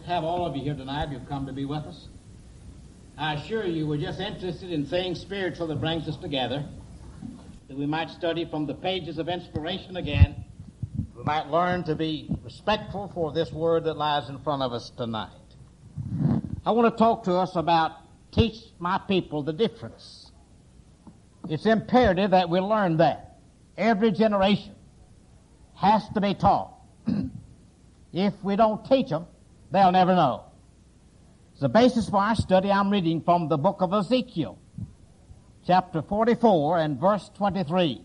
have all of you here tonight who've come to be with us. I assure you we're just interested in things spiritual that brings us together, that we might study from the pages of inspiration again. We might learn to be respectful for this word that lies in front of us tonight. I want to talk to us about teach my people the difference. It's imperative that we learn that. Every generation has to be taught. If we don't teach them, they'll never know. As the basis for our study, I'm reading from the book of Ezekiel, chapter 44 and verse 23.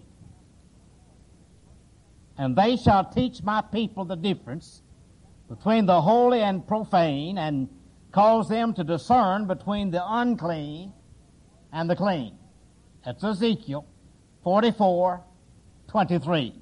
And they shall teach my people the difference between the holy and profane, and cause them to discern between the unclean and the clean. That's Ezekiel 44:23.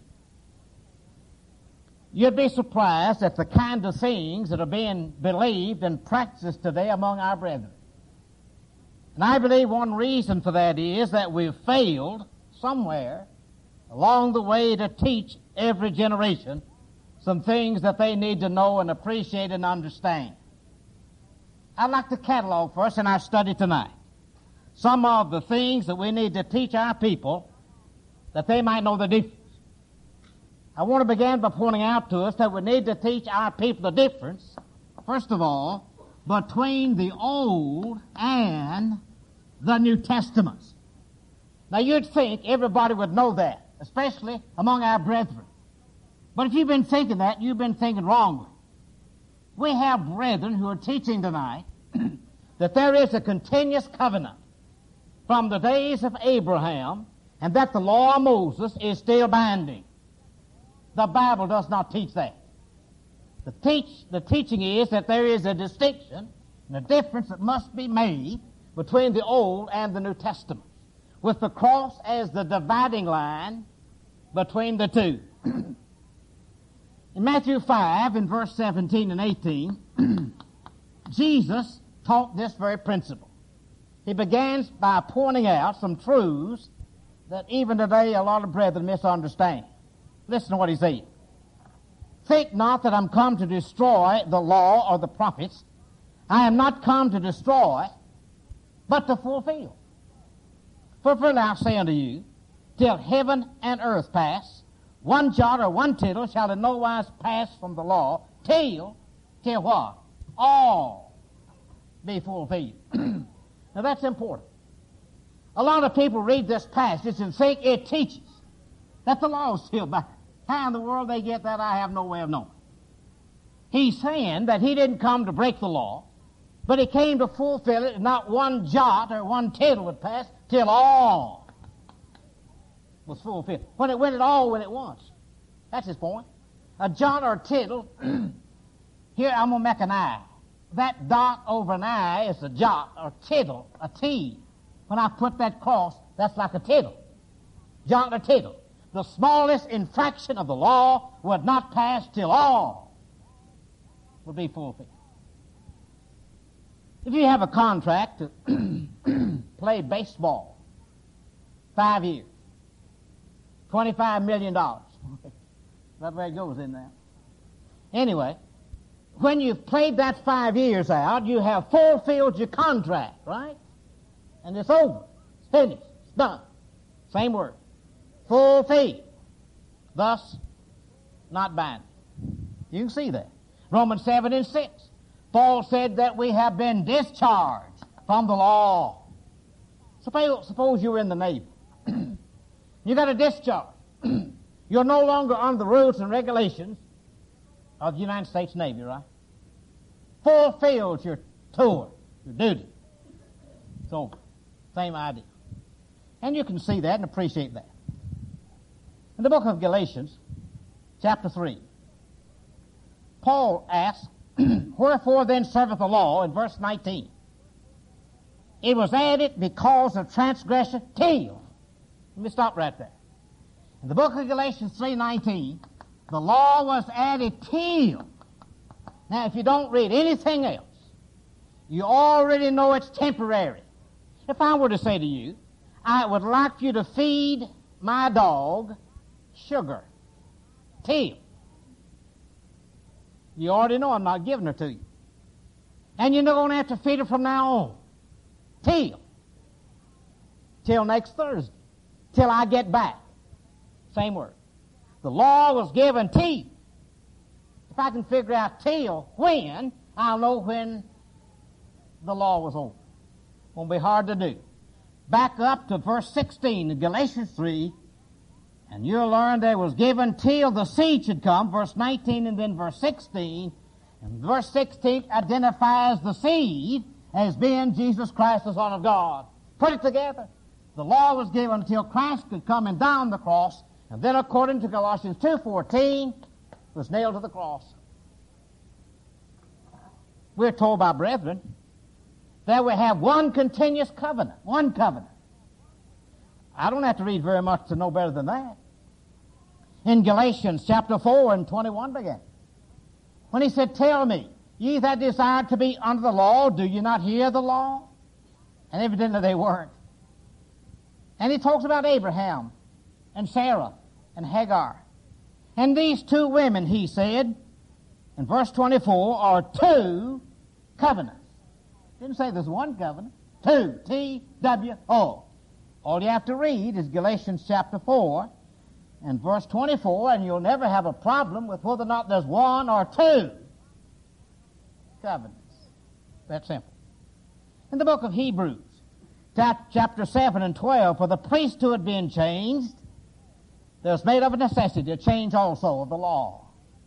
You'd be surprised at the kind of things that are being believed and practiced today among our brethren. And I believe one reason for that is that we've failed somewhere along the way to teach every generation some things that they need to know and appreciate and understand. I'd like to catalog for us in our study tonight some of the things that we need to teach our people that they might know the difference. I want to begin by pointing out to us that we need to teach our people the difference, first of all, between the Old and the New Testaments. Now, you'd think everybody would know that, especially among our brethren. But if you've been thinking that, you've been thinking wrongly. We have brethren who are teaching tonight that there is a continuous covenant from the days of Abraham, and that the law of Moses is still binding. The Bible does not teach that. The teaching is that there is a distinction and a difference that must be made between the Old and the New Testament, with the cross as the dividing line between the two. In Matthew 5, in verse 17 and 18, Jesus taught this very principle. He begins by pointing out some truths that even today a lot of brethren misunderstand. Listen to what he said. Think not that I'm come to destroy the law or the prophets. I am not come to destroy, but to fulfill. For verily I say unto you, till heaven and earth pass, one jot or one tittle shall in no wise pass from the law, till what? All be fulfilled. Now that's important. A lot of people read this passage and think it teaches that the law is still bad. How in the world they get that, I have no way of knowing. He's saying that he didn't come to break the law, but he came to fulfill it, and not one jot or one tittle would pass till all was fulfilled. When it all went at once. That's his point. A jot or a tittle, here I'm going to make an I. That dot over an I is a jot or tittle, a T. When I put that cross, that's like a tittle. Jot or tittle. The smallest infraction of the law would not pass till all would be fulfilled. If you have a contract to play baseball, 5 years, $25 million. That way it goes in there. Anyway, when you've played that 5 years out, you have fulfilled your contract, right? And it's over. It's finished. It's done. Same word. Fulfilled. Thus, not binding. You can see that. Romans 7 and 6. Paul said that we have been discharged from the law. Suppose you were in the Navy. You got a discharge. You're no longer under the rules and regulations of the United States Navy, right? Fulfilled your tour, your duty. It's over. Same idea. And you can see that and appreciate that. In the book of Galatians, chapter 3, Paul asks, wherefore then serveth the law, in verse 19? It was added because of transgression till. Let me stop right there. In the book of Galatians 3:19, the law was added till. Now, if you don't read anything else, you already know it's temporary. If I were to say to you, I would like you to feed my dog sugar, till. You already know I'm not giving her to you. And you're not going to have to feed it from now on. Till next Thursday. Till I get back. Same word. The law was given till. If I can figure out till when, I'll know when the law was over. Won't be hard to do. Back up to verse 16 in Galatians 3, and you'll learn there was given till the seed should come, verse 19 and then verse 16. And verse 16 identifies the seed as being Jesus Christ, the Son of God. Put it together. The law was given until Christ could come and die on the cross, and then according to Colossians 2:14, was nailed to the cross. We're told by brethren that we have one continuous covenant. One covenant. I don't have to read very much to know better than that. In Galatians chapter 4 and 21 began. When he said, tell me, ye that desire to be under the law, do you not hear the law? And evidently they weren't. And he talks about Abraham and Sarah and Hagar. And these two women, he said, in verse 24, are two covenants. Didn't say there's one covenant. Two. T-W-O. All you have to read is Galatians chapter 4 and verse 24, and you'll never have a problem with whether or not there's one or two covenants. That simple. In the book of Hebrews, chapter 7 and 12, for the priesthood being changed, there's made of a necessity a change also of the law.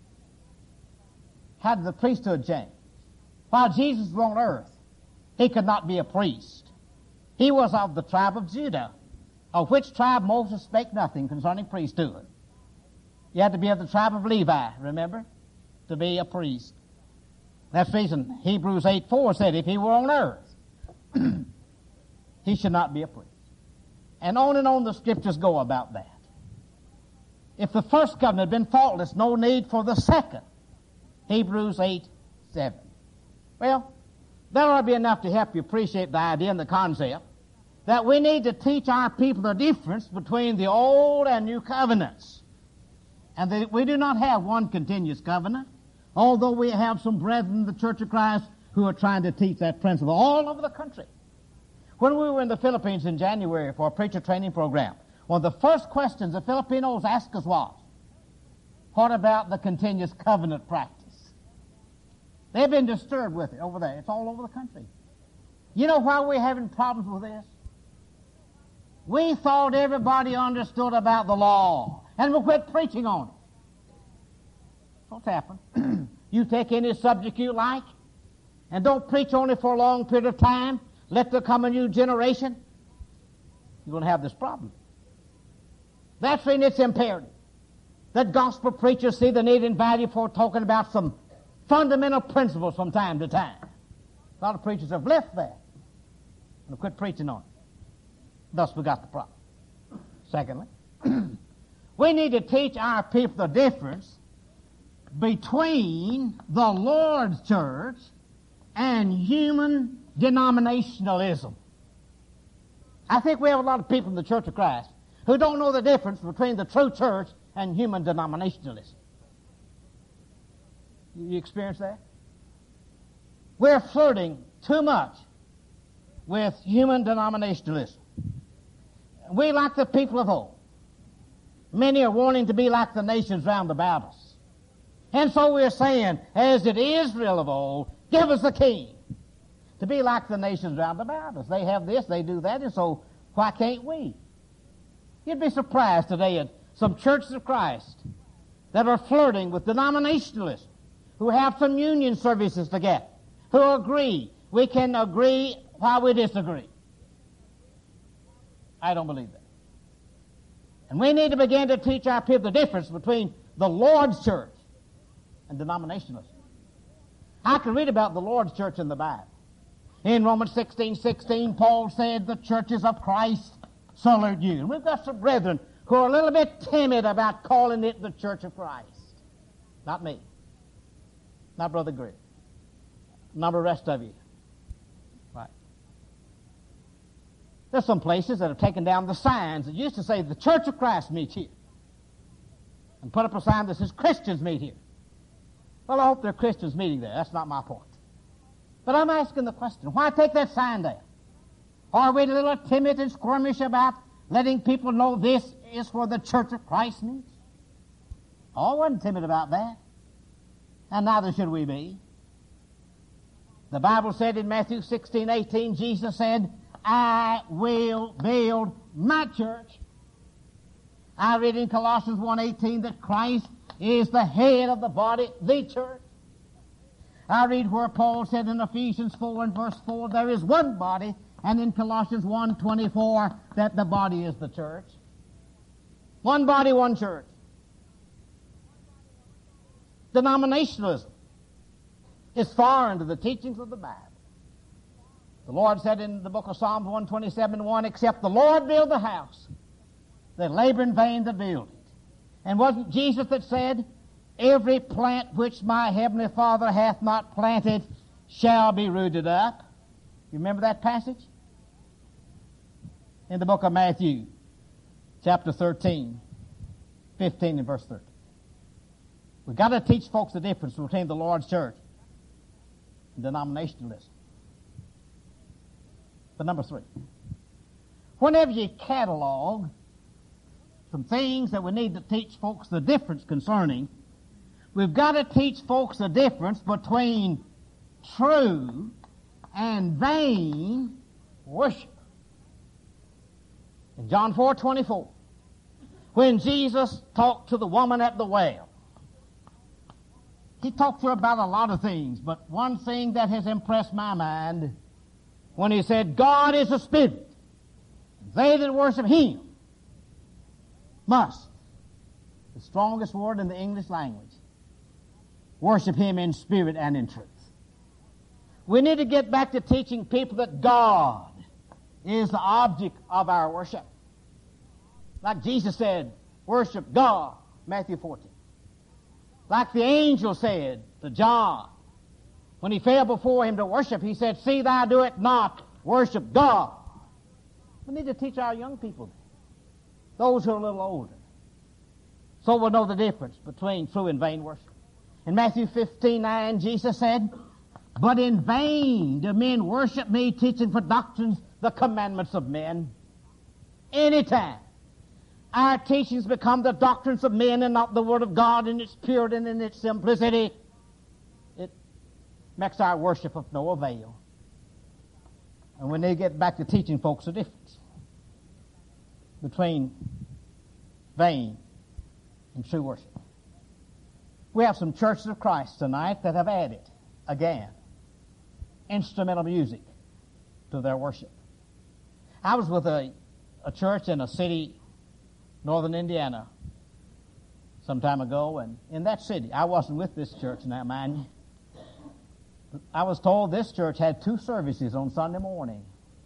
How did the priesthood change? While Jesus was on earth, he could not be a priest. He was of the tribe of Judah, of which tribe Moses spake nothing concerning priesthood. You had to be of the tribe of Levi, remember, to be a priest. That's the reason Hebrews 8:4 said if he were on earth, he should not be a priest. And on the scriptures go about that. If the first covenant had been faultless, no need for the second. Hebrews 8:7. Well, that ought to be enough to help you appreciate the idea and the concept that we need to teach our people the difference between the old and new covenants. And that we do not have one continuous covenant, although we have some brethren in the Church of Christ who are trying to teach that principle all over the country. When we were in the Philippines in January for a preacher training program, one of the first questions the Filipinos asked us was, what about the continuous covenant practice? They've been disturbed with it over there. It's all over the country. You know why we're having problems with this? We thought everybody understood about the law, and we quit preaching on it. What's happened? You take any subject you like, and don't preach on it for a long period of time. Let there come a new generation. You're going to have this problem. That's when it's imperative that gospel preachers see the need and value for talking about some fundamental principles from time to time. A lot of preachers have left that and quit preaching on it. Thus we got the problem. Secondly, we need to teach our people the difference between the Lord's church and human denominationalism. I think we have a lot of people in the Church of Christ who don't know the difference between the true church and human denominationalism. You experience that? We're flirting too much with human denominationalism. We like the people of old. Many are wanting to be like the nations round about us. And so we're saying, as did Israel of old, give us a king. To be like the nations round about us. They have this, they do that, and so why can't we? You'd be surprised today at some churches of Christ that are flirting with denominationalism, who have some union services together, who agree. We can agree while we disagree. I don't believe that. And we need to begin to teach our people the difference between the Lord's church and denominationalism. I can read about the Lord's church in the Bible. In Romans 16:16, Paul said, the churches of Christ salute you. And we've got some brethren who are a little bit timid about calling it the Church of Christ. Not me. Not Brother Greg. Not the rest of you. Right. There's some places that have taken down the signs that used to say the Church of Christ meets here. And put up a sign that says Christians meet here. Well, I hope there are Christians meeting there. That's not my point. But I'm asking the question, why take that sign down? Are we a little timid and squirmish about letting people know this is where the Church of Christ meets? Oh, I wasn't timid about that. And neither should we be. The Bible said in Matthew 16:18, Jesus said, I will build my church. I read in Colossians 1:18 that Christ is the head of the body, the church. I read where Paul said in Ephesians 4 and verse 4, there is one body, and in Colossians 1:24 that the body is the church. One body, one church. Denominationalism is foreign to the teachings of the Bible. The Lord said in the book of Psalms 127:1, except the Lord build the house, they labor in vain that build it. And wasn't Jesus that said, every plant which my heavenly Father hath not planted shall be rooted up? You remember that passage? In the book of Matthew, chapter 13, 15 and verse 30. We've got to teach folks the difference between the Lord's church and denominationalism. But number 3, whenever you catalog some things that we need to teach folks the difference concerning, we've got to teach folks the difference between true and vain worship. In John 4:24, when Jesus talked to the woman at the well, he talked to her about a lot of things, but one thing that has impressed my mind, when he said, God is a spirit, they that worship him must, the strongest word in the English language, worship him in spirit and in truth. We need to get back to teaching people that God is the object of our worship. Like Jesus said, worship God, Matthew 14. Like the angel said to John, when he fell before him to worship, he said, see thou do it not, worship God. We need to teach our young people that, those who are a little older, so we'll know the difference between true and vain worship. In Matthew 15:9, Jesus said, but in vain do men worship me, teaching for doctrines the commandments of men. Anytime our teachings become the doctrines of men and not the Word of God in its purity and in its simplicity, it makes our worship of no avail. And we need to get back to teaching folks the difference between vain and true worship. We have some churches of Christ tonight that have added, again, instrumental music to their worship. I was with a church in a city, northern Indiana, some time ago, and in that city, I wasn't with this church now, mind you. I was told this church had 2 services on Sunday morning.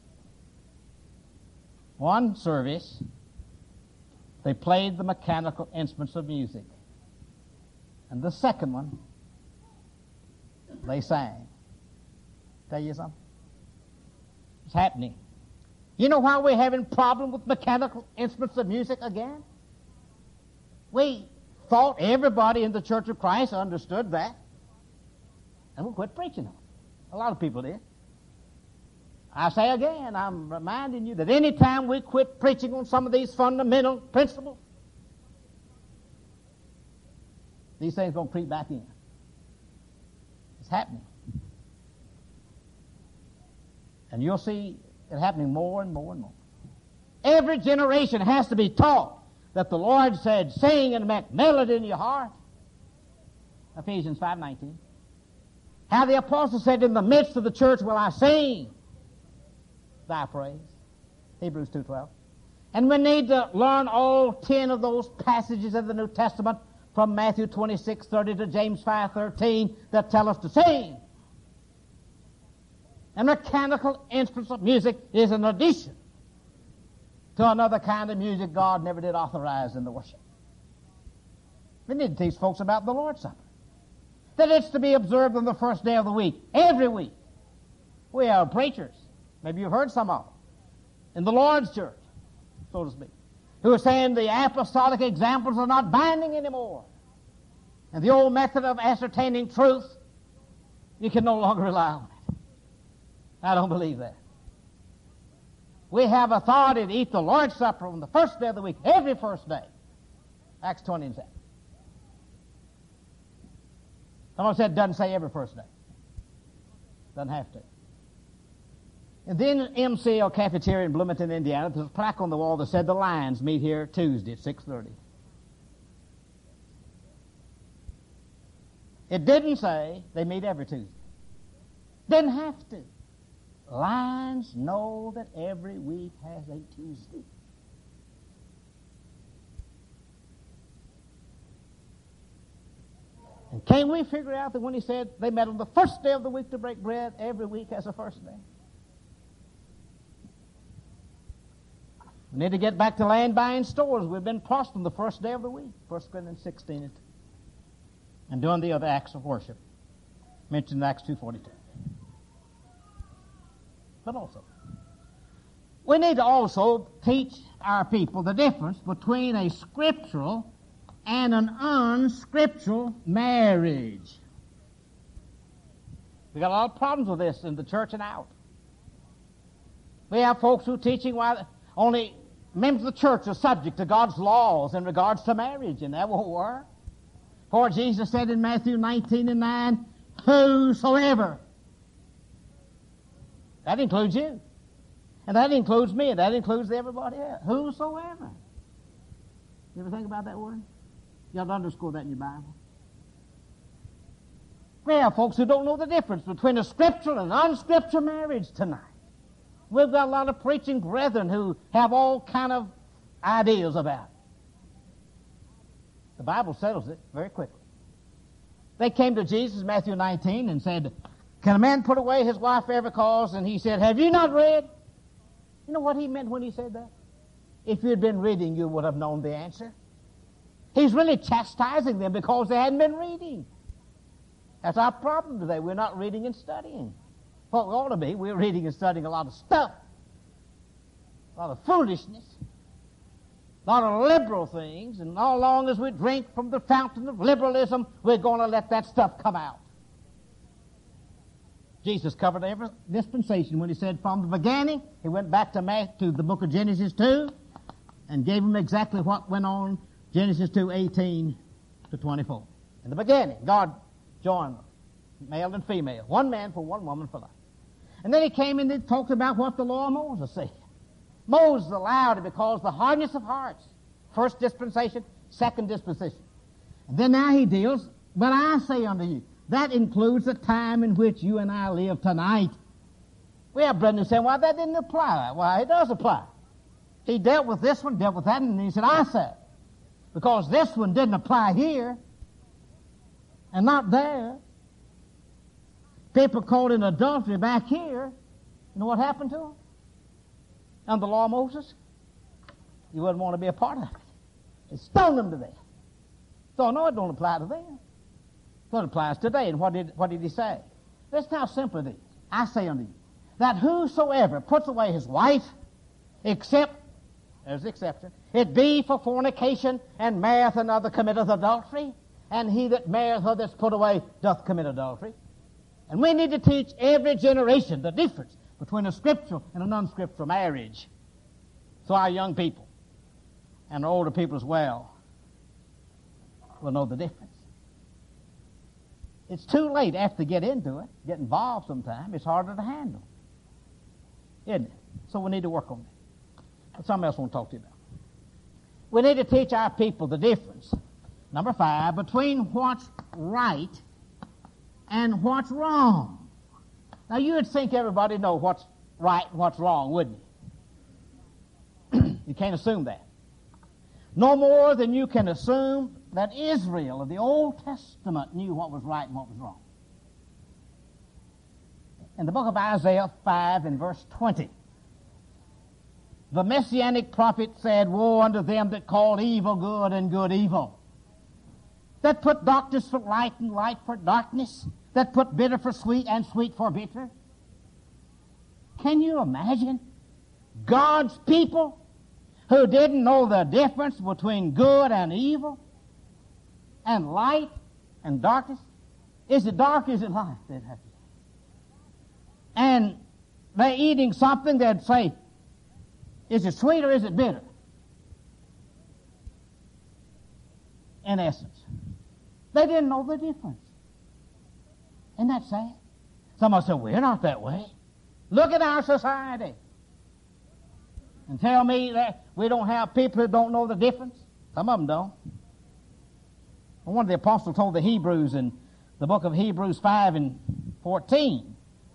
One service, they played the mechanical instruments of music. And the second one, they sang. Tell you something? It's happening. You know why we're having problem with mechanical instruments of music again? We thought everybody in the Church of Christ understood that, and we quit preaching on it. A lot of people did. I say again, I'm reminding you that any time we quit preaching on some of these fundamental principles, these things are going to creep back in. It's happening. And you'll see it happening more and more and more. Every generation has to be taught that the Lord said, sing and make melody in your heart. Ephesians 5:19. How the apostle said, in the midst of the church will I sing thy praise. Hebrews 2:12. And we need to learn all 10 of those passages of the New Testament from Matthew 26:30 to James 5:13 that tell us to sing. And mechanical instruments of music is an addition to another kind of music God never did authorize in the worship. We need to teach folks about the Lord's Supper, that it's to be observed on the first day of the week, every week. We have preachers, maybe you've heard some of them, in the Lord's church, so to speak, who are saying the apostolic examples are not binding anymore. And the old method of ascertaining truth, you can no longer rely on it. I don't believe that. We have authority to eat the Lord's Supper on the first day of the week, every first day. Acts 20 and 7. Someone said it doesn't say every first day. Doesn't have to. And then MCL Cafeteria in Bloomington, Indiana, there's a plaque on the wall that said the Lions meet here Tuesday at 6:30. It didn't say they meet every Tuesday. Didn't have to. Lions know that every week has a Tuesday. And can't we figure out that when he said they met on the first day of the week to break bread, every week has a first day? We need to get back to land buying stores. We've been prospering the first day of the week, 1 Corinthians 16, and doing the other acts of worship mentioned in Acts 2:42. But also, we need to also teach our people the difference between a scriptural and an unscriptural marriage. We got a lot of problems with this in the church and out. We have folks who are teaching why only members of the church are subject to God's laws in regards to marriage, and that won't work. For Jesus said in Matthew 19 and 9, whosoever. That includes you. And that includes me, and that includes everybody else. Whosoever. You ever think about that word? You ought to underscore that in your Bible. We have folks who don't know the difference between a scriptural and unscriptural marriage tonight. We've got a lot of preaching brethren who have all kind of ideas about it. The Bible settles it very quickly. They came to Jesus, Matthew 19, and said, can a man put away his wife for every cause? And he said, have you not read? You know what he meant when he said that? If you had been reading, you would have known the answer. He's really chastising them because they hadn't been reading. That's our problem today. We're not reading and studying. What we ought to be, we're reading and studying a lot of stuff. A lot of foolishness. A lot of liberal things. And all long as we drink from the fountain of liberalism, we're going to let that stuff come out. Jesus covered every dispensation when he said from the beginning. He went back to the book of Genesis 2 and gave them exactly what went on Genesis 2:18 to 24. In the beginning, God joined them, male and female, one man for one woman for life. And then he came and he talked about what the law of Moses said. Moses allowed it because the hardness of hearts. First dispensation, second dispensation. And then now he deals, but I say unto you, that includes the time in which you and I live tonight. We have brethren who say, well, that didn't apply. Well, it does apply. He dealt with this one, dealt with that, and he said, I said, because this one didn't apply here and not there. People caught in adultery back here. You know what happened to them? Under the law of Moses? You wouldn't want to be a part of it. They stoned them to death. So no, it don't apply to them. So it applies today. And what did he say? Listen how simple it is. I say unto you, that whosoever puts away his wife, except, there's the exception, it be for fornication, and marrieth another committeth adultery, and he that marrieth her that's put away doth commit adultery. And we need to teach every generation the difference between a scriptural and an unscriptural marriage. So our young people and our older people as well will know the difference. It's too late after they get into it, get involved sometime. It's harder to handle. Isn't it? So we need to work on that. That's something else I want to talk to you about. We need to teach our people the difference, number 5, between what's right and what's wrong. Now, you would think everybody know what's right and what's wrong, wouldn't you? You can't assume that. No more than you can assume that Israel of the Old Testament knew what was right and what was wrong. In the book of Isaiah 5 and verse 20, the messianic prophet said, woe unto them that call evil good and good evil, that put darkness for light and light for darkness, that put bitter for sweet and sweet for bitter. Can you imagine God's people who didn't know the difference between good and evil and light and darkness? Is it dark? Is it light? They'd have to say. And they're eating something, they'd say, is it sweet or is it bitter? In essence. They didn't know the difference. Isn't that sad? Someone said, we're not that way. Look at our society. And tell me that we don't have people who don't know the difference? Some of them don't. One of the apostles told the Hebrews in the book of Hebrews 5:14,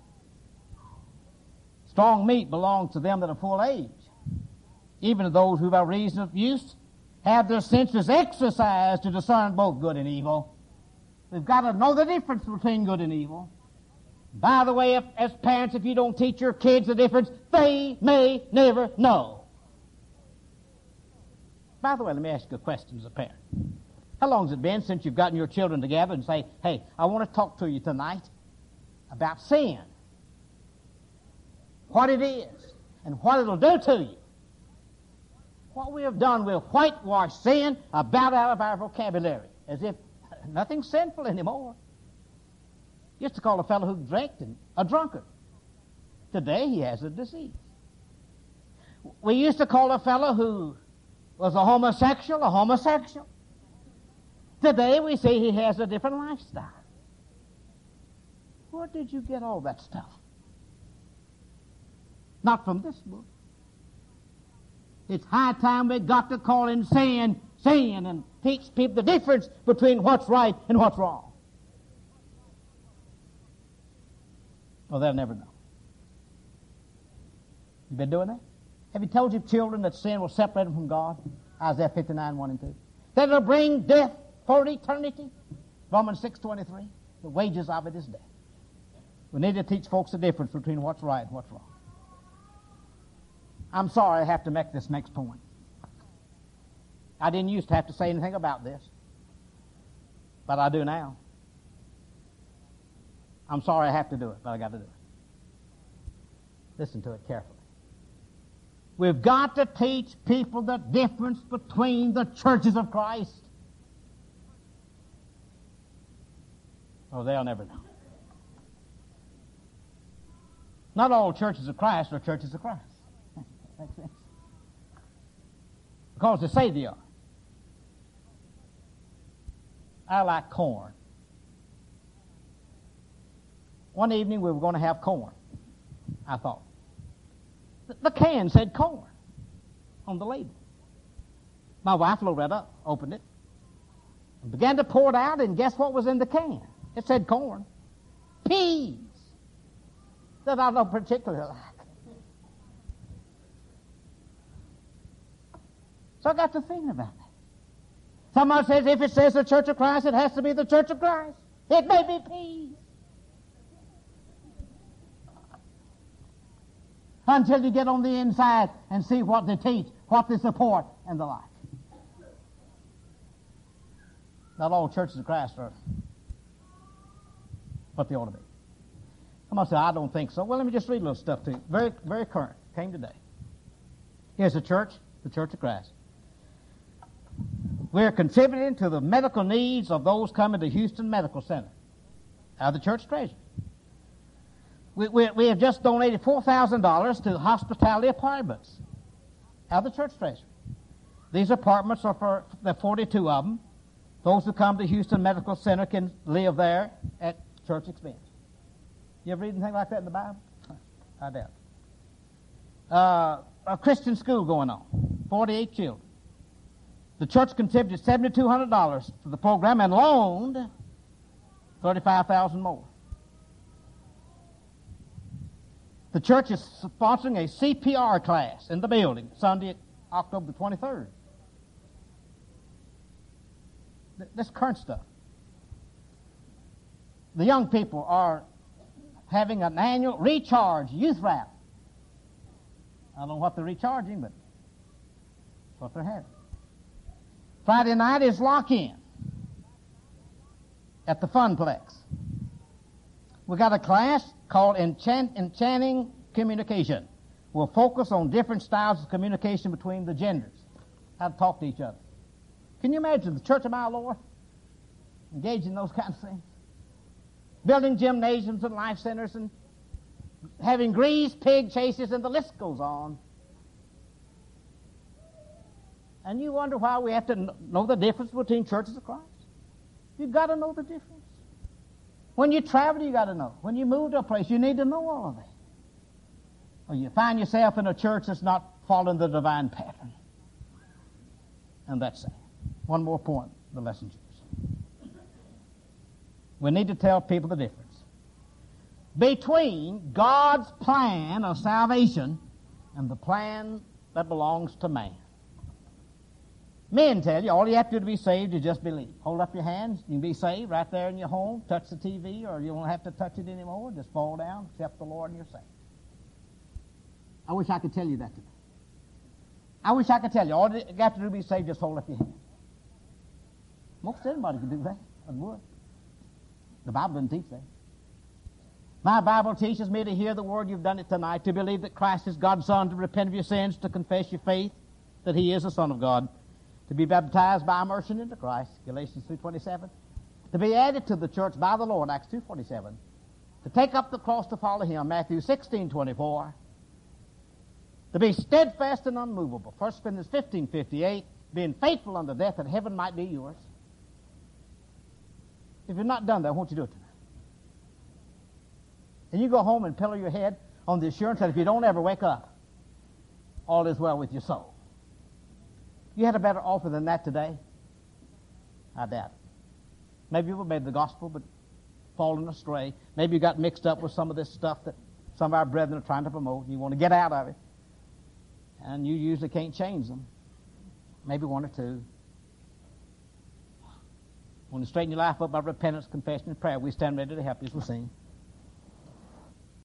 strong meat belongs to them that are full age, even to those who by reason of use have their senses exercised to discern both good and evil. We've got to know the difference between good and evil. By the way, as parents, if you don't teach your kids the difference, they may never know. By the way, let me ask you a question as a parent. How long has it been since you've gotten your children together and say, hey, I want to talk to you tonight about sin, what it is, and what it'll do to you? What we have done, we'll whitewash sin about out of our vocabulary, as if nothing's sinful anymore. Used to call a fellow who drank a drunkard. Today he has a disease. We used to call a fellow who was a homosexual. Today we see he has a different lifestyle. Where did you get all that stuff? Not from this book. It's high time we got to call in sin, and teach people the difference between what's right and what's wrong. Well, they'll never know. You been doing that? Have you told your children that sin will separate them from God? Isaiah 59:1-2. That it'll bring death for eternity? Romans 6:23. The wages of it is death. We need to teach folks the difference between what's right and what's wrong. I'm sorry I have to make this next point. I didn't used to have to say anything about this, but I do now. I'm sorry I have to do it, but I got to do it. Listen to it carefully. We've got to teach people the difference between the churches of Christ. Oh, they'll never know. Not all churches of Christ are churches of Christ. Makes sense? Because they say they are. I like corn. One evening we were going to have corn, I thought. The can said corn on the label. My wife looked that up, opened it, and began to pour it out, and guess what was in the can? It said corn. Peas that I don't particularly like. So I got to thinking about that. Somebody says if it says the Church of Christ, it has to be the Church of Christ. It may be peas. Until you get on the inside and see what they teach, what they support, and the like. Not all churches of Christ are what they ought to be. Somebody say, I don't think so. Well, let me just read a little stuff to you. Very, very current. Came today. Here's the Church of Christ. We're contributing to the medical needs of those coming to Houston Medical Center out of the church treasury. We have just donated $4,000 to hospitality apartments out of the church treasury. These apartments are for the 42 of them. Those who come to Houston Medical Center can live there at church expense. You ever read anything like that in the Bible? I doubt. A Christian school going on, 48 children. The church contributed $7,200 to the program and loaned $35,000 more. The church is sponsoring a CPR class in the building Sunday, October the 23rd. This current stuff. The young people are having an annual recharge youth rally. I don't know what they're recharging, but that's what they're having. Friday night is lock-in at the Funplex. We got a class called Enchanting Communication. We'll focus on different styles of communication between the genders, how to talk to each other. Can you imagine the Church of Our Lord engaged in those kinds of things? Building gymnasiums and life centers and having greased pig chases, and the list goes on. And you wonder why we have to know the difference between churches of Christ. You've got to know the difference. When you travel, you got to know. When you move to a place, you need to know all of that. Or you find yourself in a church that's not following the divine pattern. And that's sad. One more point, the lesson, Jews. We need to tell people the difference between God's plan of salvation and the plan that belongs to man. Men tell you all you have to do to be saved is just believe. Hold up your hands, you can be saved right there in your home. Touch the TV, or you won't have to touch it anymore. Just fall down, accept the Lord, and you're saved. I wish I could tell you that today. I wish I could tell you all you have to do to be saved, just hold up your hand. Most anybody could do that, and would. The Bible doesn't teach that. My Bible teaches me to hear the word. You've done it tonight. To believe that Christ is God's Son, to repent of your sins, to confess your faith that He is the Son of God, to be baptized by immersion into Christ, Galatians 3:27, to be added to the church by the Lord, Acts 2:47, to take up the cross to follow Him, Matthew 16:24, to be steadfast and unmovable, 1 Corinthians 15:58, being faithful unto death that heaven might be yours. If you've not done that, won't you do it tonight? And you go home and pillow your head on the assurance that if you don't ever wake up, all is well with your soul. You had a better offer than that today? I doubt it. Maybe you've obeyed the gospel but fallen astray. Maybe you got mixed up with some of this stuff that some of our brethren are trying to promote, and you want to get out of it. And you usually can't change them. Maybe one or two. Want to straighten your life up by repentance, confession, and prayer. We stand ready to help you as we sing.